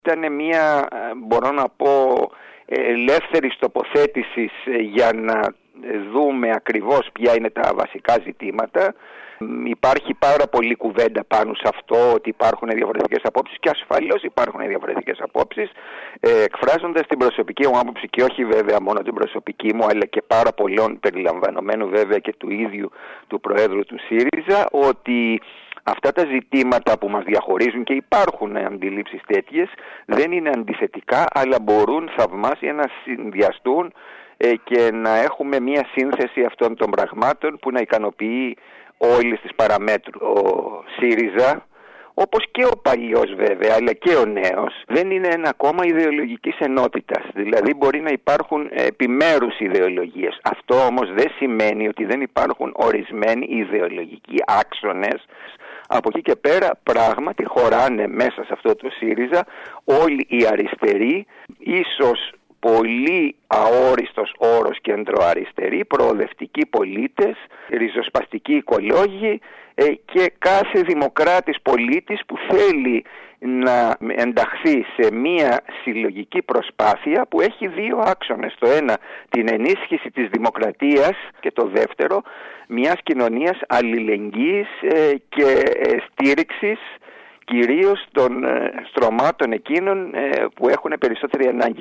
Ήταν μια, μπορώ να πω, ελεύθερης τοποθέτησης για να δούμε ακριβώς ποια είναι τα βασικά ζητήματα. Υπάρχει πάρα πολλή κουβέντα πάνω σε αυτό, ότι υπάρχουν διαφορετικές απόψεις, και ασφαλώς υπάρχουν διαφορετικές απόψεις, εκφράζοντας την προσωπική μου άποψη, και όχι βέβαια μόνο την προσωπική μου, αλλά και πάρα πολλών, περιλαμβανομένου βέβαια και του ίδιου του Προέδρου του ΣΥΡΙΖΑ, ότι αυτά τα ζητήματα που μας διαχωρίζουν, και υπάρχουν αντιλήψεις τέτοιες, δεν είναι αντιθετικά, αλλά μπορούν θαυμάσια να συνδυαστούν και να έχουμε μια σύνθεση αυτών των πραγμάτων που να ικανοποιεί όλες τις παραμέτρους. Ο ΣΥΡΙΖΑ, όπως και ο παλιός βέβαια, αλλά και ο νέος, δεν είναι ένα κόμμα ιδεολογικής ενότητας. Δηλαδή μπορεί να υπάρχουν επιμέρους ιδεολογίες. Αυτό όμως δεν σημαίνει ότι δεν υπάρχουν ορισμένοι ιδεολογικοί άξονες. Από εκεί και πέρα πράγματι χωράνε μέσα σε αυτό το ΣΥΡΙΖΑ όλοι οι αριστεροί, ίσως πολύ αόριστος όρος κεντροαριστεροί, προοδευτικοί πολίτες, ριζοσπαστικοί οικολόγοι και κάθε δημοκράτης πολίτης που θέλει να ενταχθεί σε μια συλλογική προσπάθεια που έχει δύο άξονες. Το ένα, την ενίσχυση της δημοκρατίας, και το δεύτερο, μιας κοινωνίας αλληλεγγύης και στήριξης κυρίως των στρωμάτων εκείνων που έχουν περισσότερη ανάγκη.